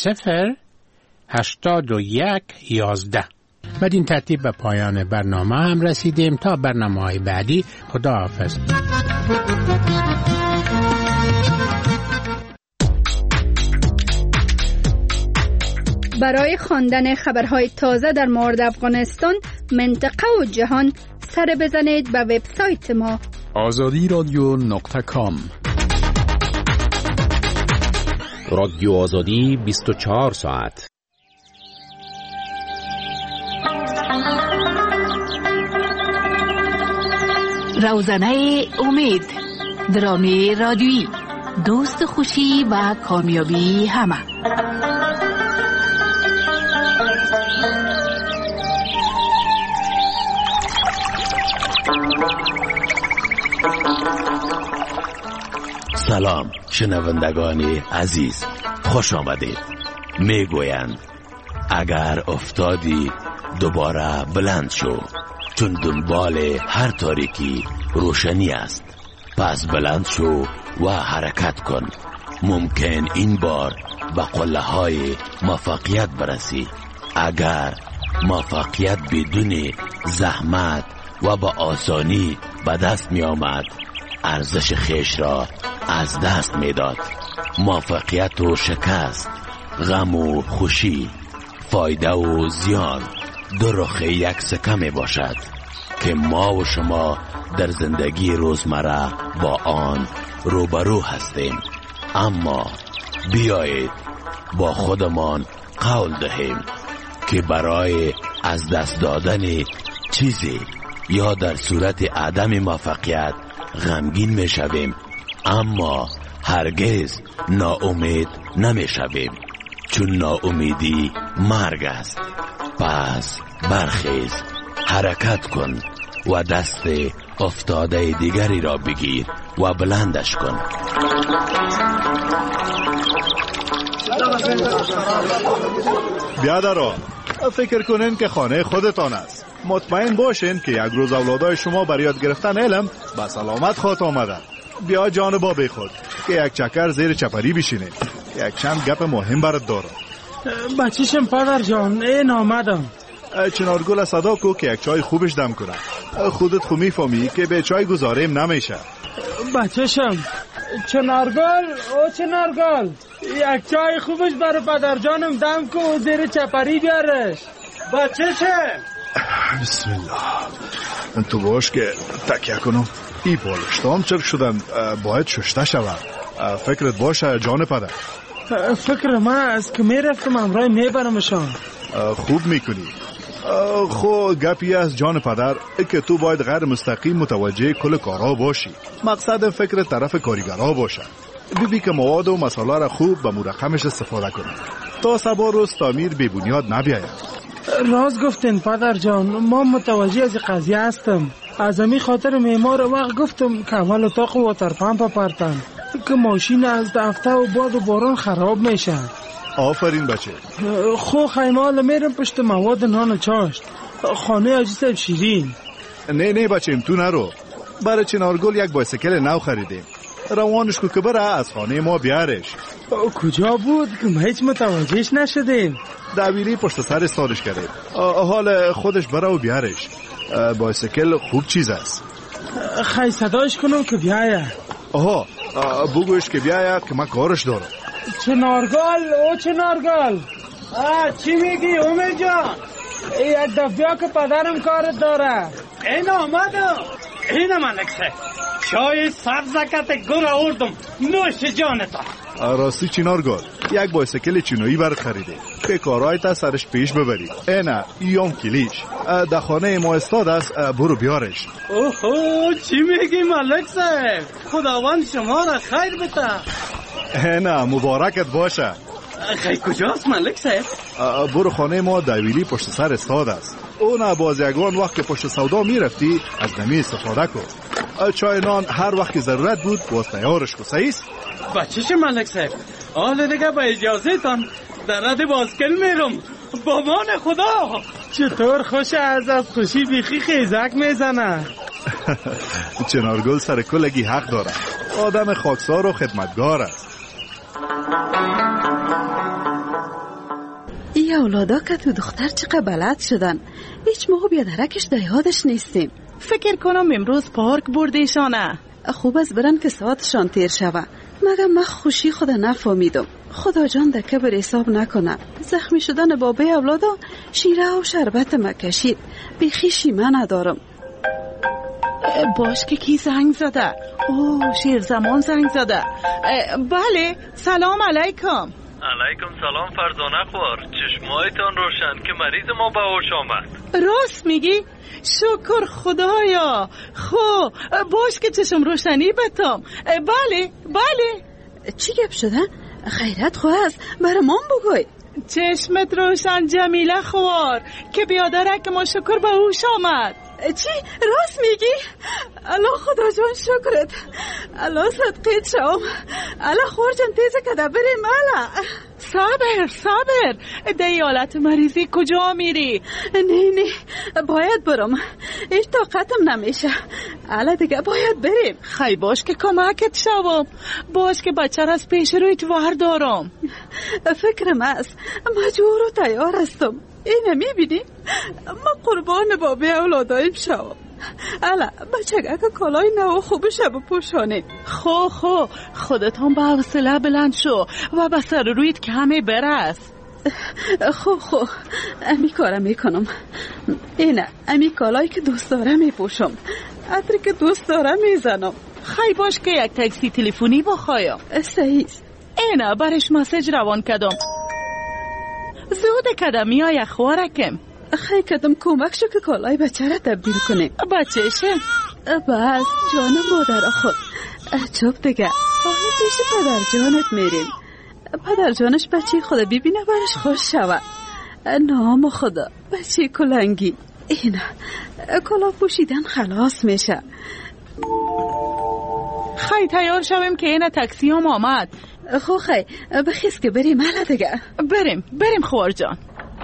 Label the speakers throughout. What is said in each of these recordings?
Speaker 1: 08111. بدین ترتیب به پایان برنامه هم رسیدیم. تا برنامه‌های بعدی، خداحافظ.
Speaker 2: برای خواندن خبرهای تازه در مورد افغانستان، منطقه و جهان، سر بزنید به وبسایت ما
Speaker 3: azadiradio.com.
Speaker 4: رادیو آزادی 24 ساعت.
Speaker 5: روزنه امید، درامی رادیویی، دوست خوشی و کامیابی همه.
Speaker 6: سلام شنوندگان عزیز، خوش آمدید. میگویند اگر افتادی دوباره بلند شو، چون دنبال هر تاریکی روشنی است. پس بلند شو و حرکت کن. ممکن این بار به قله های موفقیت برسی. اگر موفقیت بدون زحمت و با آسانی به دست می آمد، ارزش خیش را از دست می داد. موفقیت و شکست، غم و خوشی، فایده و زیان، دو رخ یک سکه می باشد که ما و شما در زندگی روزمره با آن روبرو هستیم. اما بیایید با خودمان قول دهیم که برای از دست دادن چیزی یا در صورت عدم موفقیت غمگین می شویم، اما هرگز ناامید نمی شویم، چون ناامیدی مرگ است. پس برخیز، حرکت کن و دست افتاده دیگری را بگیر و بلندش کن.
Speaker 7: بیادران، فکر کنین که خانه خودتان است. مطمئن باشین که یک روز اولادای شما برای یاد گرفتن علم به سلامت خواهد آمدند. بیا جانب بی خود که یک چکر زیر چپری بشینید. یک چند گپ مهم برات دارم.
Speaker 8: بچیشم پدر جان، این آمدم.
Speaker 7: چنارگل صدا کو که یک چای خوبش دم کنه. خودت خو میفهمی که به چای گذاریم نمیشه.
Speaker 8: بچیشم چنارگل، او چنارگل، یک چای خوبش برای پدر جانم دم کن و زیر چپری بیارش. بچیشم
Speaker 7: بسم الله. تو باش که تکیه کنم. ای بالشتام چرک شدن، باید ششته شود. فکرت باشه جان پدر.
Speaker 8: فکر من است که میرفتم امرای میبرمشان.
Speaker 7: خوب میکنی. خو گپی از جان پدر که تو باید غیر مستقیم متوجه کل کارها باشی. مقصد فکر طرف کارگرها باشه. ببی که مواد و مسائل را خوب به مرقمش استفاده کنی تا سبا روز تعمیر بی بنیاد نبیاید.
Speaker 8: راست گفتین پدر جان، ما متوجه از قضیه هستم. از همین خاطر معمار وقت گفتم که اول اتاق واتر پمپ پرتن که ماشین از دفته و باد و باران خراب میشه.
Speaker 7: آفرین بچه.
Speaker 8: خو خیمال میرم پشت مواد نان و چاشت، خانه حاجی صاحب شیرین.
Speaker 7: نه بچه، تو نرو. برای چنارگل یک بایسیکل نو خریدیم. روانش کو که بره از خانه ما بیارش.
Speaker 8: کجا بود که ما هیچ متوجهش نشدیم؟
Speaker 7: دبیری پشت سر سالش کردیم. حال خودش بره و بیارش. بایسیکل خوب چیز است.
Speaker 8: خیلی صداش کنم که بیایه.
Speaker 7: آها، بگویش که بیایه که من کارش دارم.
Speaker 8: چنارگل، او چنارگل، چی میگی امید جان؟ یک دفعه که پدرم کارت داره.
Speaker 9: این آمدم. این ملکه چای سبزکت گر آوردم، نوش جانتا.
Speaker 7: راستی چنارگل، یک بایسیکل چینویی برات خریده که کارهایت سرش پیش ببری. اینا ایام کلیش در خانه ما استاد است، برو بیارش.
Speaker 9: اوه چی میگی ملک صاحب؟ خداوند شما را خیر بده.
Speaker 7: اینا مبارکت باشه.
Speaker 9: خیلی کجاست ملک صاحب؟
Speaker 7: برو خانه ما دویلی پشت سر استاد است. اون باز یگان وقت که پشت سودا میرفتی از نمی استفاده کن. چای نان هر وقت ضرورت بود باز تیارش کو. صحیح است؟
Speaker 9: بچه‌ش ملک صاحب، حالا دیگه با اجازه تان در رد بازکل میرم. با مان خدا.
Speaker 8: چطور خوش از خوشی بیخی خیزک میزنه.
Speaker 7: چنارگل سر کلگی حق داره. آدم خاکسار و خدمتگار است.
Speaker 3: ای اولادا که تو دختر چقدر بلد شدن. هیچ موقع بیادرکش در یادش نیستیم.
Speaker 10: فکر کنم امروز پارک بردیشانه.
Speaker 3: خوب است برن که ساعتشان تیر شوه. مگه من خوشی خود نفهمیدم. خدا جان در کبر حساب نکنه. زخمی شدن بابای اولادا شیره و شربت مکشید. بیخیشی من ندارم.
Speaker 10: باش که کی زنگ زده؟ اوه شیر زمان زنگ زده. بله سلام علیکم.
Speaker 11: علیکم سلام فرزانه خوار. چشمایتان روشن که مریض ما به هوش آمد.
Speaker 10: راست میگی؟ شکر خدایا. خو باش که چشم روشنی بتم. بله بله.
Speaker 3: چی گپ شده؟ خیرت خواست برمان بگوی.
Speaker 10: چشمت روشن جمیله خوار که بیادرک ما شکر به هوش آمد.
Speaker 3: چی؟ راست میگی؟ الله خدا جان شکرت. الله صدقیت شوم. الله خور جان تیزه که ده بریم. الله
Speaker 10: صبر ده ایالت مریضی کجا میری؟
Speaker 3: نه باید برم. هیچ طاقتم نمیشه. الله دیگه باید بریم.
Speaker 10: خی باش که کمکت شوم. باش که بچه را از پیش رویت ور دارم.
Speaker 3: فکرم است مجبور و تیار هستم. اینه میبینی؟ ما قربان بابی اولادایم شوم. الا بچگه که کالای نو خوبشه بپوشانید.
Speaker 10: خو خودتان به حوصله بلند شو و به سر رویت کمی برس.
Speaker 3: خو امی کارم میکنم. اینه امی کالایی که دوست دارم میپوشم. عطری که دوست دارم میزنم.
Speaker 10: خی باش که یک تاکسی تلفنی بخوایم.
Speaker 3: صحیح.
Speaker 10: اینه برش مسیج روان کدم. زود کدم میای خوارکم.
Speaker 3: خیلی کدم کمک شو که کالای بچه را تبدیل کنیم.
Speaker 10: بچهشه؟
Speaker 3: بس جان مادر خود. چوب دیگه حالا پیش پدر جانت میریم. پدر جانش بچه خود ببینه برش خوش شوه. نام خدا بچه کلنگی. اینه کلا پوشیدن خلاص میشه.
Speaker 10: خیلی تیار شویم که اینه تاکسی هم آمد.
Speaker 3: خی بخیز که بریم. حالا دیگه
Speaker 10: بریم خوار جان.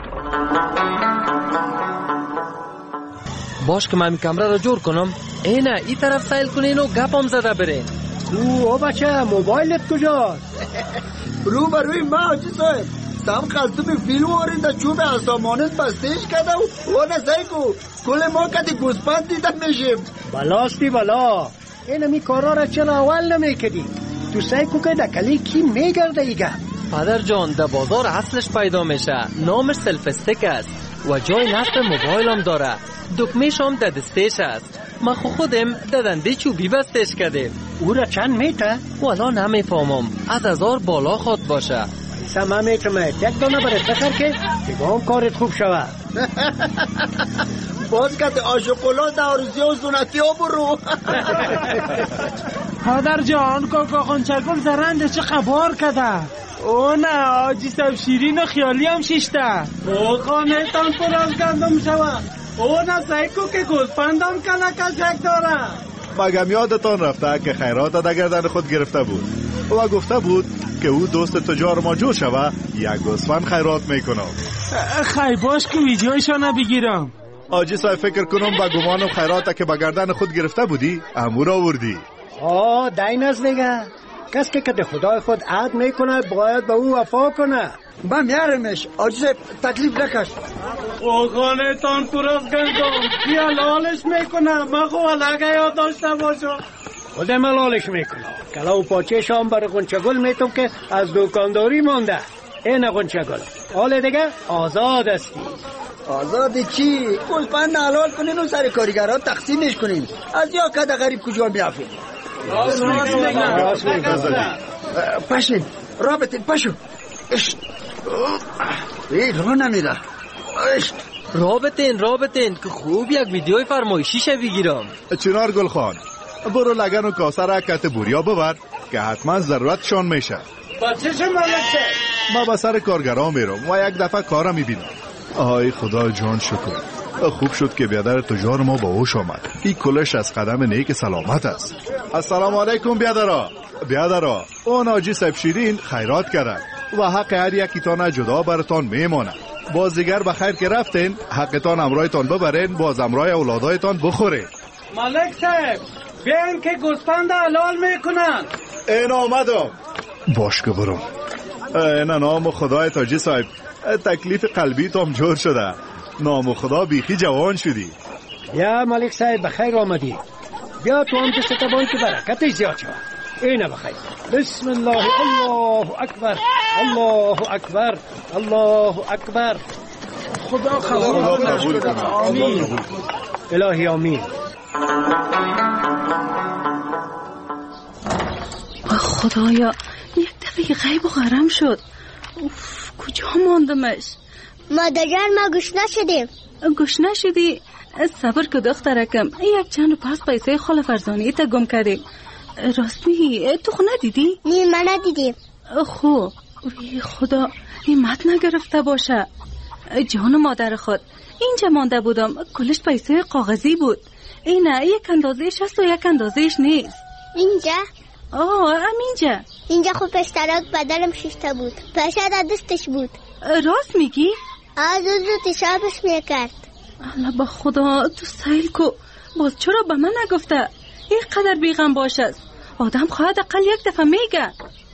Speaker 12: باش که من این کمره رو جور کنم. اینه ای طرف سیل کنین و گپم زده برین.
Speaker 13: او بچه موبایلت کجاست؟
Speaker 14: رو بروی ما حاجی صاحب سم خلطوم فیلم وارنده چوب اسامانت بستهش کده و نسایی کو کل ما کده گوزپند دیدن میشیم.
Speaker 13: بلاستی بلا اینه می کارا را چرا اول نمی کدی؟ تو سعی کو که دکلی کی میگرده ایگه؟
Speaker 12: پدر جان در بازار اصلش پیدا میشه. نامش سلف استیک است و جای نصب موبایل هم داره. دکمهش هم در دستش است. ما خودم در دنده چوبی بستش کردیم.
Speaker 13: او را چند میته؟
Speaker 12: والا نمیفهمم. از 1000 بالا خواد باشه.
Speaker 13: سمه میتونه یک دانه برای بخر که دیگه هم کارت خوب شوه.
Speaker 14: باز که آشقلا دارزی و زونتی ها برو.
Speaker 8: پدر جان کاکا خانچگل زرنده چه خبار کده؟ او نه آجی سب شیرین و خیالی هم شیشته. او خانهتان پر از گندم شوه. او نه سیکو که گلپندم کلکشک داره.
Speaker 7: مگم یادتان رفته که خیرات در گردن خود گرفته بود و گفته بود که او دوست تجار ما جور شوه یک گوسفند خیرات میکنم.
Speaker 8: خی باش که ویدیویشو بگیرم.
Speaker 7: آجی صاحب فکر کنم با گمانم خیراته که با گردن خود گرفته بودی امور آوردی.
Speaker 13: دین از دیگه کس که کده خدای خود عهد میکنه باید به او وفا کنه.
Speaker 14: با میارمش آجی صاحب تکلیف نکش.
Speaker 8: او خانهتان پر از گندم کی حلالش میکنه؟ من خو حلقه یاد داشته باشم.
Speaker 13: خودم حلالش میکنه. کلا و پاچه شام بر غنچگل میتونم که از دکانداری مونده. این غنچگل حال دیگه آزاد استی.
Speaker 14: آزادی چی؟ گلپند حلال کنین و سر کارگرها تقسیمش کنین. از یا کده غریب کجا میافید.
Speaker 13: راست میگم.
Speaker 14: پشین رابطین پشو. رو نمیره.
Speaker 12: رابطین که خوب یک ویدیوی فرمایشی بگیرم.
Speaker 7: چنار گل خان برو لگن و کاسه را کت بوریا ببر که حتما ضرورتشان میشه.
Speaker 8: بچه چه ملکه؟
Speaker 7: ما با سر کارگرها میرم و یک دفعه کارم میبینم. آی خدا جان شکر خوب شد که بیادر تجار ما با هوش آمد. این کلش از قدم نیک سلامت است. السلام علیکم بیادرا اون آجی سب شیرین خیرات کردن و حق هر یکیتان جدا براتان میمانه. باز دیگر بخیر که رفتین حقتان امرایتان ببرین باز امرای اولادایتان بخورین.
Speaker 8: ملک صاحب بیان که گوسفند حلال میکنن.
Speaker 7: این آمدم. باش که برم. نه نام خدای تاجی صاحب، تکلیف قلبی تو هم جور شده. نام خدا بیخی جوان شدی.
Speaker 13: یا ملک صاحب بخیر آمدی. بیا تو هم دست تبایی که برکتش زیاد شد. اینه بخیر. بسم الله. الله اکبر، الله اکبر، الله اکبر.
Speaker 8: خدا قبول کنه. آمین.
Speaker 13: الهی آمین.
Speaker 3: خدایا یک دفعه غیب و غرم شد. کجا ماندمش؟
Speaker 15: مادر ما گشنه شدیم.
Speaker 3: گشنه شدی؟ صبر که دخترکم، یک چند پس پیسه خاله فرزانه تا گم کردیم. راست میگی؟ تو خو ندیدی؟
Speaker 15: نه من ندیدیم.
Speaker 3: خو وی خدا همت نگرفته باشه. جان مادر خود، اینجا مانده بودم، کلش پیسه کاغذی بود. اینه یک اندازهش هست و یک اندازهش نیست.
Speaker 15: اینجا؟
Speaker 3: همینجا.
Speaker 15: اینجا خب پشترک بدلم ششته بود، پیسه در دستش بود.
Speaker 3: راست میگی؟
Speaker 15: زود تشابش میکرد.
Speaker 3: الله با خدا تو سیل کو، باز چرا به من نگفته؟ اینقدر بیغم باشه. آدم خواهد اقل یک دفعه میگه.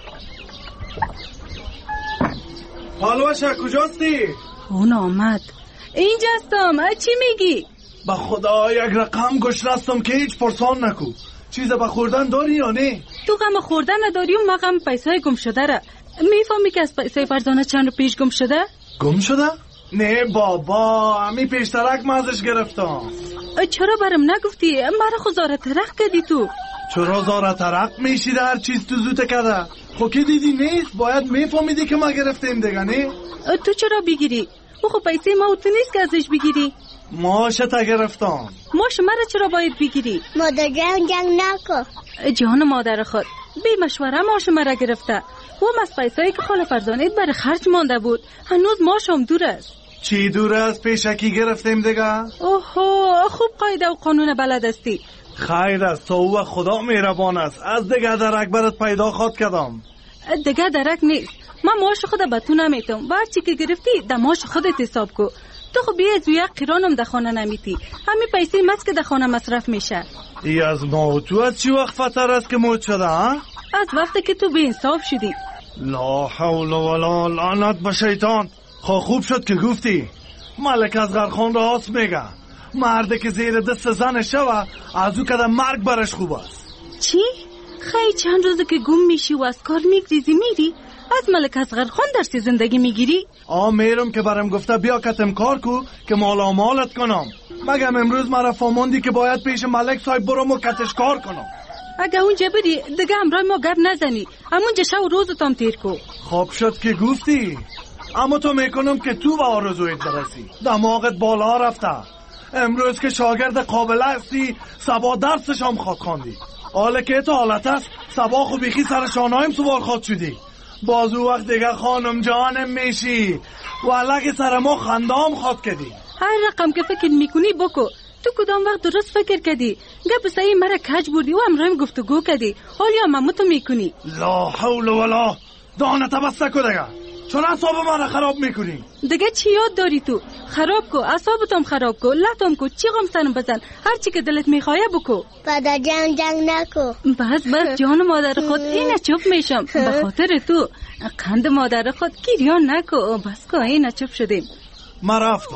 Speaker 16: پالوشه کجاستی؟
Speaker 3: اون آمد. اینجا هستم. چی میگی؟
Speaker 16: با خدا یک رقم گشنه هستم که هیچ پرسان نکو. چیز به خوردن داری یا نه؟
Speaker 3: تو غم خوردن نداری و ما غم پیسه گم شده را. میفهمی که از پیسه فرزانه چند رو پیش گم شده؟
Speaker 16: گم شده؟ نه بابا، همی پیشترک مازش گرفتم.
Speaker 3: چرا برم نگفتی؟ مرا خو زاره ترق کردی تو.
Speaker 16: چرا زاره ترق میشیده هر چیز تو زوته کده؟ خو که دیدی نیست، باید میفهمیدی که ما گرفتیم دیگه نه؟
Speaker 3: تو چرا بگیری؟ او خو پیسه ما و تو نیست که ازش بگیری.
Speaker 16: ماشتا گرفتم.
Speaker 3: ماش مرا چرا باید بگیری؟
Speaker 15: مادر جنگ نکن.
Speaker 3: جان مادر خود، بی مشوره ماش مرا گرفته. و هم از پیسه‌ای که خاله فرزانه برای خرج مانده بود. هنوز ماشم دور است.
Speaker 16: چی دور است؟ پیشکی گرفتیم دیگه.
Speaker 3: اوهو، خوب قاعده و قانون بلد استی.
Speaker 16: خیر است، تو و خدا مهربان است. از دیگه درک برات پیدا خواد کردم.
Speaker 3: دیگه درک نیست. من ماش خود به تو نمیتم. هر چی که گرفتی در ماش خودت حساب کو. تو خب بیا از یک قرانم در خانه نمیتی. همین پیسه مست که در خانه مصرف میشه.
Speaker 16: ای از ما تو از چی وقت فتر است که موت شده ها؟
Speaker 3: از وقتی که تو بی انصاف شدی.
Speaker 16: لا حول ولا لعنت به شیطان. خوب شد که گفتی. ملک اصغر خان راست میگه. مرده که زیر دست زن شوه از او کده مرگ برش خوب است.
Speaker 3: چی؟ خیلی چند روزه که گم میشی و از کار میگریزی میری؟ از ملک اصغر خان درسی زندگی میگیری؟
Speaker 16: میرم که برم گفته بیا کتم کار کو که مالا مالت کنم. مگم امروز مرا فهموندی که باید پیش ملک صاحب برم و کتش کار کنم.
Speaker 3: اگه اونجا بری دیگه همراه ما گپ نزنی. همونجا شب و روزتام تیر کو.
Speaker 16: خوب شد که گفتی. اما تو میکنم که تو به آرزویت برسی. دماغت بالا رفته. امروز که شاگرد قابله هستی سبا درسش هم خواد خواندی. حالا که تو حالت است سبا خو بیخی سر شانهایم سوار خواد شدی. بازو وقت دیگه خانم جانم میشی و لگه سر ما خندام خواد کردی.
Speaker 3: هر رقم که فکر میکنی بکو. تو کدام وقت درست فکر کردی؟ گپ سعی مرا کج بردی و امرایم گفتگو کردی. حالی هم تو میکنی.
Speaker 16: لا حول ولا دانه بسته کو دیگه. چون اعصاب من خراب میکنی؟
Speaker 3: دیگه چی یاد داری تو؟ خراب کو، اعصابتم خراب کو، لطم کو، چی غم سنم بزن. هر چی که دلت میخواه بکو.
Speaker 15: پدر جنگ نکو.
Speaker 3: بس جان مادر خود اینه چوب میشم. به خاطر تو قند مادر خود گریان نکو. بس که اینه چوب شدیم.
Speaker 16: من رفتم.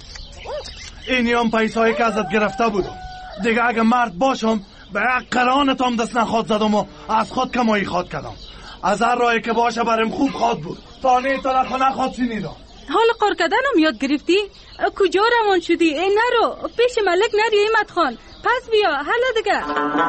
Speaker 16: اینی هم پیسایی که ازت گرفته بودم. دیگه اگه مرد باشم به قرانتم دست نخواد زدم و از خود کمایی خواد کردم. از هر راهی که باشه برم خوب خواد بود. تانه تا نخواد شنیدم.
Speaker 3: حال قار کردنم یاد گرفتی؟ کجا روان شدی؟ ای نرو پیش ملک نری ایمت خان. پس بیا حالا دیگه.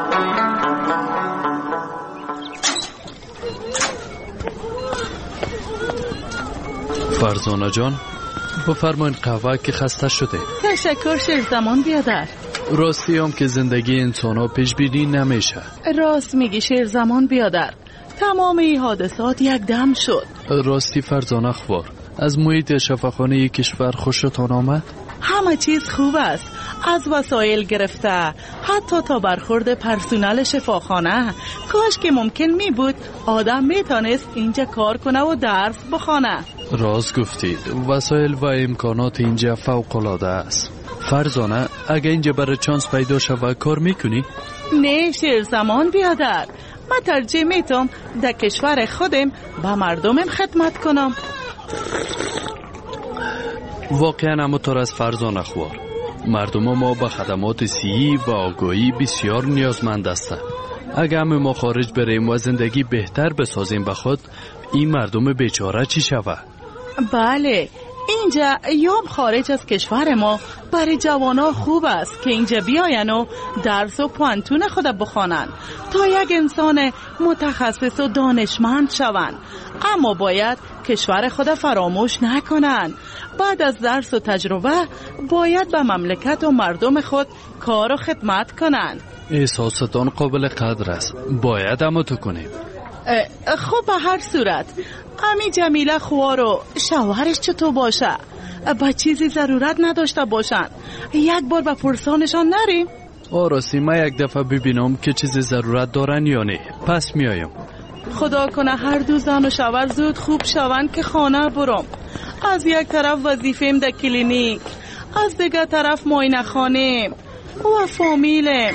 Speaker 17: فرزانه جان بفرمایین قهوه که خسته شده.
Speaker 10: تشکر شیرزمان بیادر.
Speaker 17: راستی هم که زندگی انسان ها پیش بینی نمیشه.
Speaker 10: راست میگی شیرزمان بیادر. تمام این حادثات یک دم شد.
Speaker 17: راستی فرزانه خوار از محیط شفاخانه کشور خوشتان آمد؟
Speaker 10: همه چیز خوب است. از وسایل گرفته حتی تا برخورد پرسونل شفاخانه. کاش که ممکن می بود آدم می تانست اینجا کار کنه و درس بخونه.
Speaker 17: راست گفتید. وسایل و امکانات اینجا فوق العاده است. فرزانه اگه اینجا برای چانس پیدا شود کار میکنی؟
Speaker 10: نه شیرزمان بیادر. ما ترجیح میتم در کشور خودم با مردمم خدمت کنم.
Speaker 17: واقعا همونطور از فرزانه خوار، مردم ما به خدمات صحی و آگاهی بسیار نیازمند هستند. اگر ما خارج بریم و زندگی بهتر بسازیم به خود، این مردم بیچاره چی شود؟
Speaker 10: بله، اینجا یوم خارج از کشور ما برای جوانا خوب است که اینجا بیاین و درس و پوانتون خود بخوانن تا یک انسان متخصص و دانشمند شوند. اما باید کشور خود فراموش نکنن. بعد از درس و تجربه باید به مملکت و مردم خود کار و خدمت کنن.
Speaker 17: احساستان قابل قدر است، باید همو تو کنیم.
Speaker 10: خب به هر صورت امی جمیله خوار و شوهرش چطور باشه؟ با چیزی ضرورت نداشته باشن؟ یک بار به پرسانشان نریم؟
Speaker 17: راستی من یک دفعه ببینم که چیزی ضرورت دارن یا نه، پس میایم.
Speaker 10: خدا کنه هر دو زن و شوهر زود خوب شون که خانه برم. از یک طرف وظیفه‌ام در کلینیک، از دیگر طرف معاینه خانه و فامیلم.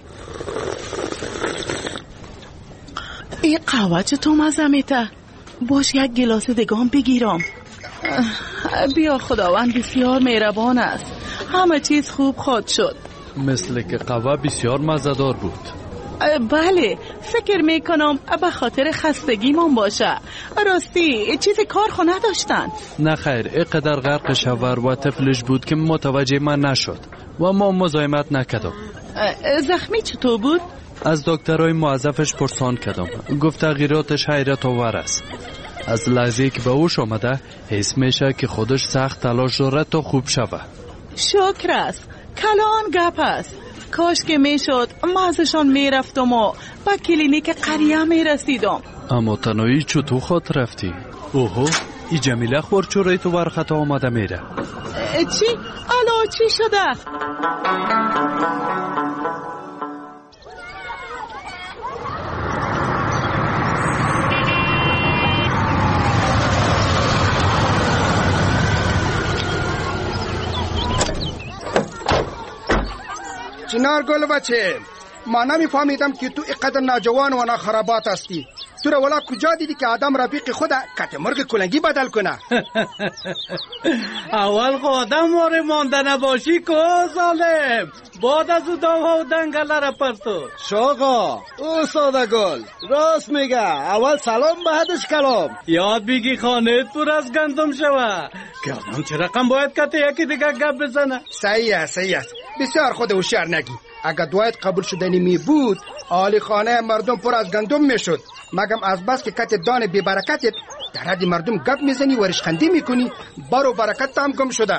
Speaker 10: این قهوه چطور مزه میته؟ باش یک گلاس دگام بگیرم. بیا، خداوند بسیار مهربان است، همه چیز خوب خواهد شد.
Speaker 17: مثل که قهوه بسیار مزه‌دار بود.
Speaker 10: بله، فکر میکنم به خاطر خستگیمون باشه. راستی چیز کار خو نداشتن؟
Speaker 17: نه خیر، اینقدر غرق شوهر و طفلش بود که متوجه من نشد و ما مزاحمت نکردم.
Speaker 10: زخمی چطور بود؟
Speaker 17: از دکترای موظفش پرسان کردم، گفت تغییراتش حیرت آور است. از لحظه که به هوش آمده حس میشه که خودش سخت تلاش دارد تا خوب شود.
Speaker 10: شکر است، کلان گپ است. کاش که میشد ما ازشان میرفتم و با کلینیک قریه میرسیدم.
Speaker 17: اما تنهایی چطور خود رفتی؟ اوهو، ای جمیله خور چورای تو ورخط آمده میره.
Speaker 10: چی؟ الان چی شده؟
Speaker 18: چنار گل بچه، ما نمیفهمیدم که تو اینقدر ناجوان و ناخرابات هستی. تو را ولا کجا دیدی که آدم رفیق خود کت مرغ کلنگی بدل کنه؟
Speaker 9: اول خود آدم واره مانده نباشی که ظالم، بعد از او داوا و دنگل را پرتو.
Speaker 19: شاقا او ساده گل راست میگه، اول سلام بعدش کلام.
Speaker 9: یاد بگی خانهت پر از گندم شوه که آدم چه رقم باید کته یکی دیگه گپ بزنه.
Speaker 18: صحیح است، بسیار خود هوشیار نگی. اگر دعایت قبول شدنی می بود آلی خانه مردم پر از گندم می شد، مگم از بس که کت دان بی برکتت در حد مردم گپ میزنی و رشخندی میکنی، بارو برکت هم گم شده.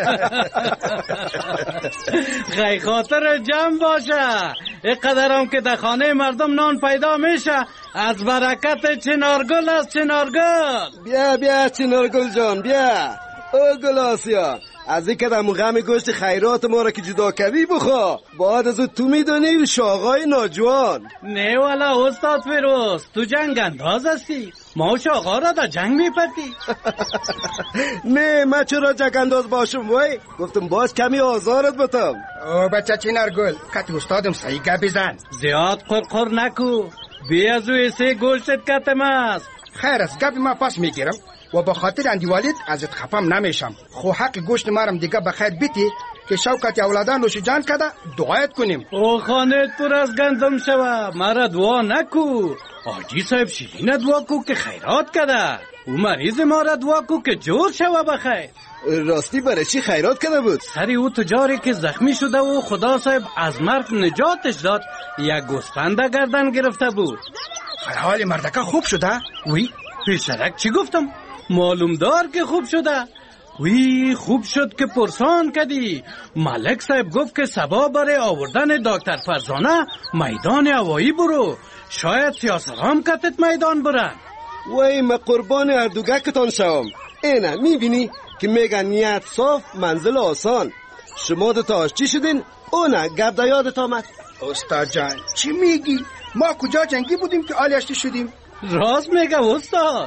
Speaker 9: خیلی خاطر جمع باشه، اینقدر هم که در خانه مردم نان پیدا میشه از برکت چنارگل است. چنارگل
Speaker 19: بیا چنارگل جان، بیا. او گل آسیا، از این که دمو غم گوشت خیرات ما را که جدا کردی بخوا، بعد از تو میدونی شاقای ناجوان.
Speaker 9: نه والا استاد فیروز، تو جنگ انداز هستی، ما شاقا را در جنگ میپتی.
Speaker 19: نه من چرا جنگ انداز باشم وای، گفتم باز کمی آزارت بتم.
Speaker 18: او بچه چنارگل، کت استادم صحیح گپ بزن،
Speaker 9: زیاد قرقر نکو، بیا از او سه گوشتت کتم است.
Speaker 18: خیر است، گپ ما پاس میگیرم و به خاطر اندیوالید ازت خفم نمیشم. خو حق گوشت مارم دیگه بخیر بیتی که شوکت اولادان نوش جان کده دعایت کنیم.
Speaker 9: او خانهت پر از گندم شوه، مرا دعا نکو. آجی صاحب شیرین دعا کو که خیرات کده، او مریض ما را دعا کو که جور شوه بخیر.
Speaker 19: راستی برای چی خیرات کرده بود؟
Speaker 9: سری او تجاری که زخمی شده و خدا صاحب از مرگ نجاتش داد، یک گوسفند گردن گرفته بود.
Speaker 18: حال مردکه خوب شده؟
Speaker 9: وی پیشرک چی گفتم؟ معلوم دار که خوب شده. وی خوب شد که پرسان کدی. ملک صاحب گفت که سبا برای آوردن دکتر فرزانه میدان هوایی برو، شاید سیاسرام کتت میدان برن.
Speaker 19: وی ما قربان اردوگکتان شوم. اینه میبینی که میگن نیت صاف منزل آسان. شما دوتاش چی شدین؟ اونه گرد یادت آمد.
Speaker 18: استاد جان چی میگی؟ ما کجا جنگی بودیم که آلیشتی شدیم؟
Speaker 9: راست میگه استاد.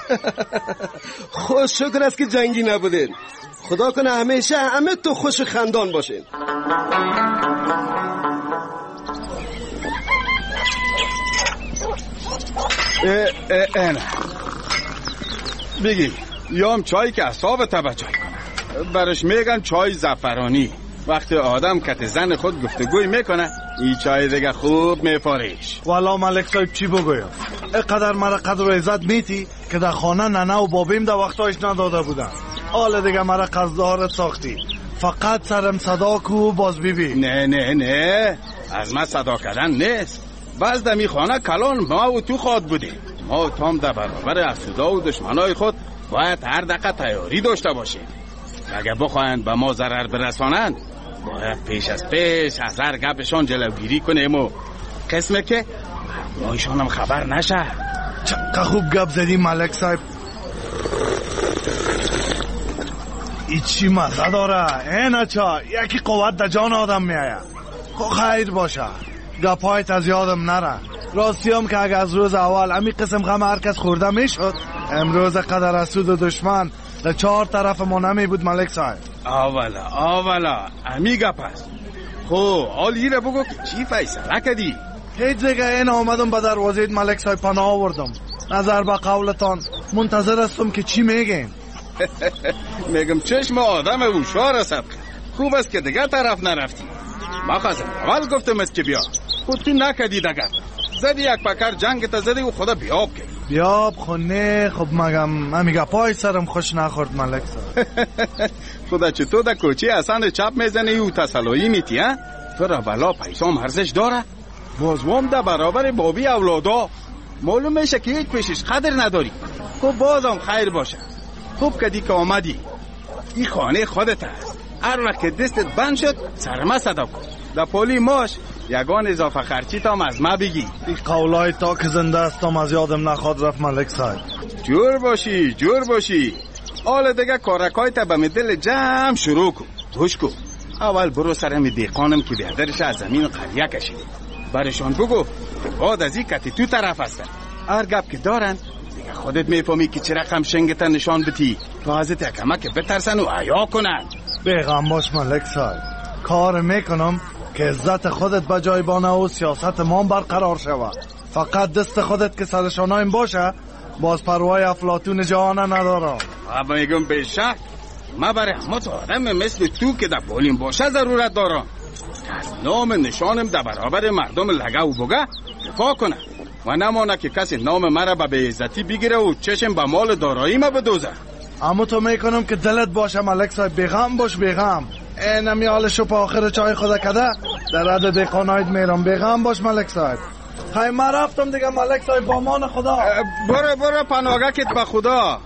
Speaker 19: خوش شکر است که جنگی نبودین. خدا کنه همیشه همه تو خوش خندان باشین.
Speaker 20: نه بگی یام چای که اصاب توجه کنه، برش میگن چای زعفرانی. وقتی آدم کت زن خود گفتگوی میکنه این چای دیگه خوب میپاریش.
Speaker 16: والا ملک صاحب چی بگویم، اینقدر مرا قدر و عزت میتی که در خانه ننه و بابیم در وقتایش نداده بودن. حالا دیگه مرا قصدارت ساختی، فقط سرم صدا کو باز بیبی.
Speaker 20: نه از ما صدا کردن نیست. باز دمی خانه کلان ما و تو خواد بودیم. ما تام در برابر افسودا و دشمنای خود باید هر دقیقه تیاری داشته باشیم. اگه بخواهند به ما ضرر برسانند باید پیش از هر گپشان جلوگیری کنیم و قسمه که مایشان هم خبر نشه.
Speaker 16: چقدر خوب گپ زدی ملک صاحب. ای چی مزه داره اینه چا، یکی قوت در جان آدم میآید. خیر باشه گپایت از یادم نره. راستی هم که اگه از روز اول امی قسم غم هر کس خورده میشد، امروز قدر اسود و دشمن در 4 طرف ما نمی بود ملک صاحب.
Speaker 20: آولا امی گپ است. خو حالی را بگو که چی فیصله کردی؟
Speaker 16: هیچ دیگه این آمدم به دروازه ملک صاحب پناه آوردم. نظر به قولتان منتظر هستم که چی میگین.
Speaker 20: میگم چشم آدم هوشیار است. خوب است که دیگه طرف نرفتی. ما خواستم اول گفتم است که بیا، خود تو نکدی دیگه. زدی یک پکر جنگ تا زدی و خدا بیاب کرد.
Speaker 16: بیاب خونه خب مگم امیگه پای سرم خوش نخورد ملک صاحب.
Speaker 20: خدا چطور در کوچه اصلا چپ میزنی و تسلایی میتی ها؟ تو را بلا پیسام ارزش داره؟ بازوام در برابر بابی اولادا معلوم میشه که هیچ پیشش قدر نداری. خب بازم خیر باشه. خوب کدی که آمدی. این خانه خودت است. هر وقت که دستت بند شد سرما صدا کن. در پولی ماش یگان اضافه خرچی تام از ما بگی.
Speaker 16: این قولای تا که زنده استم از یادم نخواد رفت ملک صاحب.
Speaker 20: جور باشی حالا دیگه کارکای تا به دل جمع شروع کن. گوش کن، اول برو سرم دیقانم که بیادرش از زمین قریه کشید. برشان بگو که بعد از این کتی تو طرف هستن. هر گپ که دارن دیگه خودت میفهمی که چه رقم شنگتا نشان بتی تا از تکمه که بترسن و عیا کنن.
Speaker 16: بیغم باش ملک صاحب، کار میکنم که عزت خودت به جای بانه و سیاست ما برقرار شود. فقط دست خودت که سرشانایم باشه باز پروای افلاطون جهانه ندارم.
Speaker 20: ما میگم بشک ما برای همه آدم مثل تو که در پولیم باشه ضرورت دارم که از نام نشانم در برابر مردم لگه و بگه دفاع کنه و نمانه که کسی نام مرا به بیعزتی بگیره و چشم به مال دارایی ما بدوزه.
Speaker 16: اما تو میکنم که دلت باشه ملک صاحب، بیغم باش بیغم. اینمی حال شو پا آخر چای خدا کده در عدد دیقانایت میرم. بیغم باش ملک صاحب. خیلی من رفتم دیگه ملک صاحب، با مان خدا.
Speaker 20: برو پناهگه کت به خدا.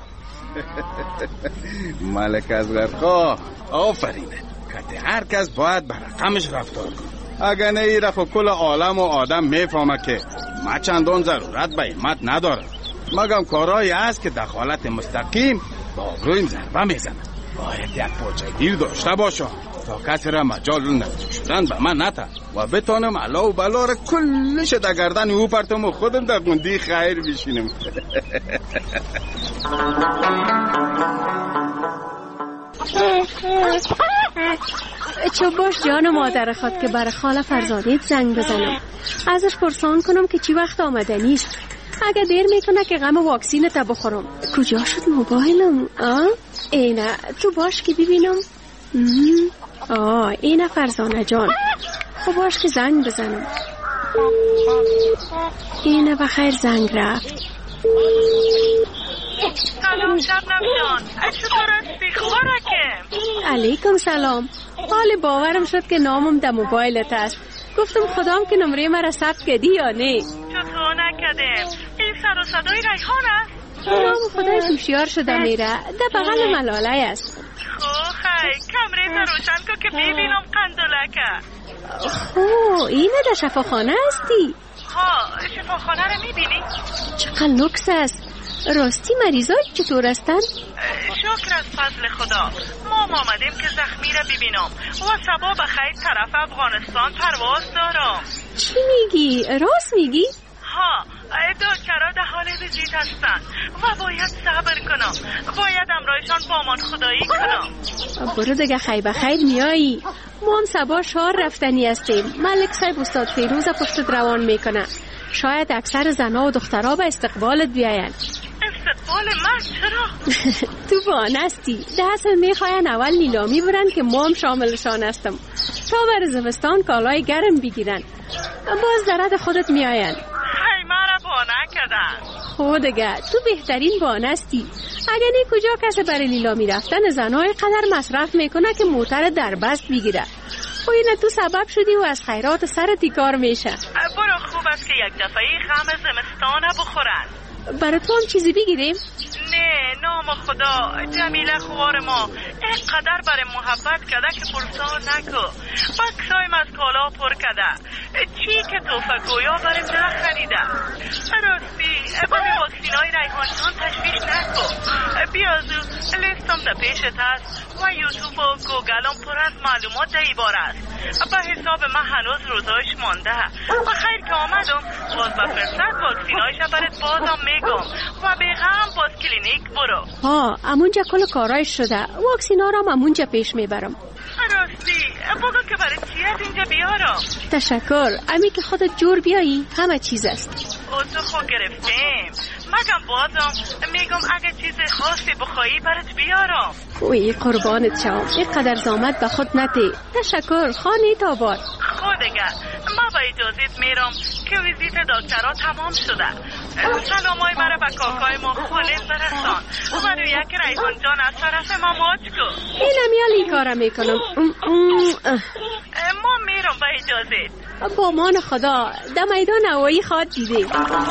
Speaker 20: ملک از غرخواه آفرینه که هر کس باید به رقمش رفتار کنه. اگر نه ای رفت کل عالم و آدم میفهمه که ما چندان ضرورت به همت نداره، مگم کارهایی هست که دخالت مستقیم با آبرویم ضربه میزنه. باید یک پاچگیر داشته باشم تا کسی را مجال نزدیک شدن به من نته و بتانم علا و بلا را کلش در گردن او پرتم و خودم در گندی خیر بشینم.
Speaker 21: چو باش جان مادر خود که برای خاله فرزادیت زنگ بزنم ازش پرسان کنم که چی وقت آمده نیست. اگه دیر میکنه که غم واکسین تا بخورم. کجا شد موبایلم؟ اینه تو باش که ببینم. اینه فرزانه جان. خب باش که زنگ بزنم. اینه بخیر زنگ رفت.
Speaker 22: سلام شبنم جان، چطور هستی؟ خوبه؟
Speaker 21: علیکم سلام. حال باورم شد که نامم در موبایلت است. گفتم خدام که نمره مرا ثبت کردی یا نه.
Speaker 22: چطور نکردم؟ این سر و صدای ریحان است؟
Speaker 21: نام خدای هوشیار شده میره، در بغل ملاله است.
Speaker 22: خیلی کمره تا روشن کن که ببینم قندولکه.
Speaker 21: اینه در شفاخانه هستی؟
Speaker 22: شفاخانه رو میبینی؟
Speaker 21: چقدر لوکس است. راستی مریضای چطور هستن؟
Speaker 22: شکر از فضل خدا. ما آمدیم که زخمی را ببینم و صبح بخیر طرف افغانستان پرواز دارم.
Speaker 21: چی میگی؟ راست میگی؟
Speaker 22: دکترها در حال ویزیت هستن و باید صبر کنم. باید امرایشان با من خدایی کنم.
Speaker 21: برو دیگه خیر بخیر میایی. ما هم صبح شهر رفتنی هستیم. ملک صاحب استاد فیروز پشت روان میکنه. شاید اکثر زنها و دخترها به استقبالت بیاین.
Speaker 22: استقبال من چرا؟
Speaker 21: تو بانستی. اصل میخواین اول نیلامی برن که ما هم شاملشان هستم تا بر زمستان کالای گرم بگیرن. باز درد خودت میاین.
Speaker 22: هی مرا بانه کردن.
Speaker 21: خودگه تو بهترین بانستی. اگه نی کجا کسی برای نیلامی رفتن زنهای قدر مصرف میکنه که موتر در بست بگیره. خو اینه تو سبب شدی و از خیرات سرت کار میشه.
Speaker 22: برو خوب است که یک دفعه خم زمستانه بخورن.
Speaker 21: برای تو هم چیزی بگیریم؟
Speaker 22: نه نام خدا، جمیله خوار ما اینقدر برای محبت کرده که پرسان نکو. بکسایم از کالا پر کرده. چی که توفه گویا برای نخریده. راستی ببین واکسینای ریحان جان تشویش نکو. بیازو لیستم در پیشت هست و یوتیوب و گوگلم پر از معلومات در باره است. به حساب من هنوز روزایش مانده و خیر که آمدم باز به فرصت واکسینایش برات بازم میگم و به غم باز کلینیک برو.
Speaker 21: امونجا کل کارایش شده. واکسینا را امونجا پیش میبرم.
Speaker 22: راستی بگو که برای چی از اینجا بیارم؟
Speaker 21: تشکر. امی که خودت جور بیایی همه چیز است.
Speaker 22: او تو خود گرفتیم. مگم بازم میگم اگه چیز خاصی بخوایی برات بیارم.
Speaker 21: اوی قربانت شم. اینقدر زامت به خود نتی. تشکر. خانه تابار.
Speaker 22: خودگه ما با اجازت میرم که ویزیت دکترها تمام شده. سلامای مرا به کاکای ما خالص برسان و روی یک ریحان جان از طرف ما ماچ کو.
Speaker 21: اینم یالی کارم میکنم.
Speaker 22: ما میرم با اجازت.
Speaker 21: با مان خدا. در میدان هوایی خواد دیده.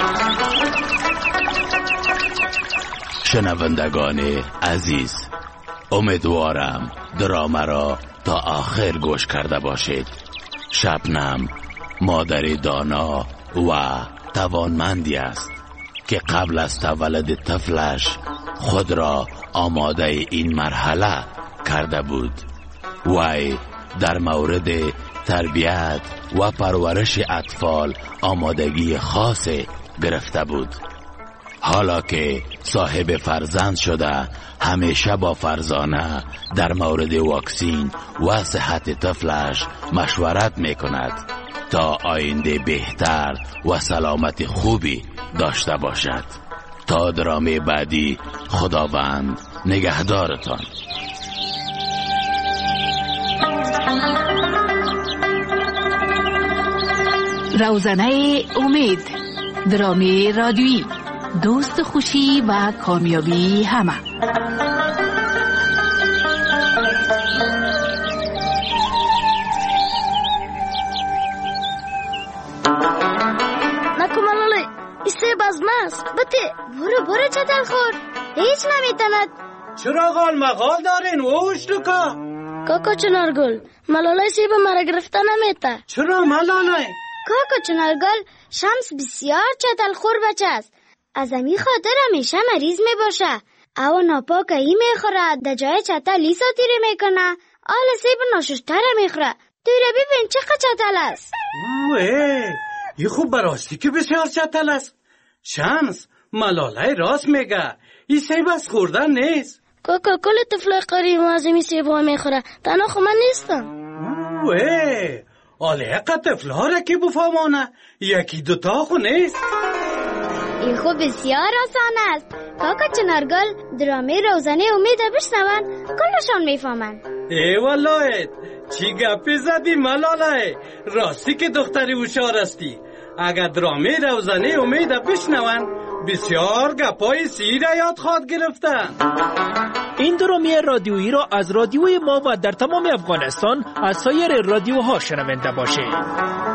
Speaker 6: شنوندگان عزیز، امیدوارم درام را تا آخر گوش کرده باشید. شبنم مادر دانا و توانمندی است که قبل از تولد طفلش خود را آماده این مرحله کرده بود. وی در مورد تربیت و پرورش اطفال آمادگی خاص گرفته بود. حالا که صاحب فرزند شده همیشه با فرزانه در مورد واکسین و صحت طفلش مشورت میکند تا آینده بهتر و سلامت خوبی داشته باشد. تا درام بعدی خداوند نگهدارتان.
Speaker 5: روزنه امید، درامی رادیویی، دوست خوشی و کامیابی همه.
Speaker 1: نکو ملاله ایسه بزمست بته برو چتل خور هیچ نمیتند.
Speaker 9: چرا غال مغال دارین اوش لکا؟
Speaker 1: کاکا چنارگل ملاله سیب مرا گرفته نمیته.
Speaker 9: چرا ملاله؟
Speaker 1: کاکا چنارگل شمس بسیار چتل خور بچه است. از امی خاطر همیشه مریض می باشه. او ناپاک ای می خوره. در جای چتل ای ساتیره می کنه. آل سیب ناششتر می خوره. دیره ببین چقدر چتل است.
Speaker 9: ای خوب براستی که بسیار چتل است. شمس ملاله راست میگه. این سیب از خوردن نیست.
Speaker 1: کاکا کل طفل قریب از امی سیب ها می خوره. تنها خو من نیستم.
Speaker 9: آله اقا طفل ها را که بفهمانه. یکی دوتا خو نیست.
Speaker 1: این خوب بسیار آسان است. کاکا چنارگل درامه روزنه امید بشنون کلشان میفهمن.
Speaker 9: ای والله چی گپی زدی ملاله؟ راستی که دختری هوشیار استی. اگر درامه روزنه امید بشنون بسیار گپای سیر یاد خواد گرفتن.
Speaker 2: این درامه رادیویی را از رادیوی ما و در تمام افغانستان از سایر رادیوها شنونده باشید.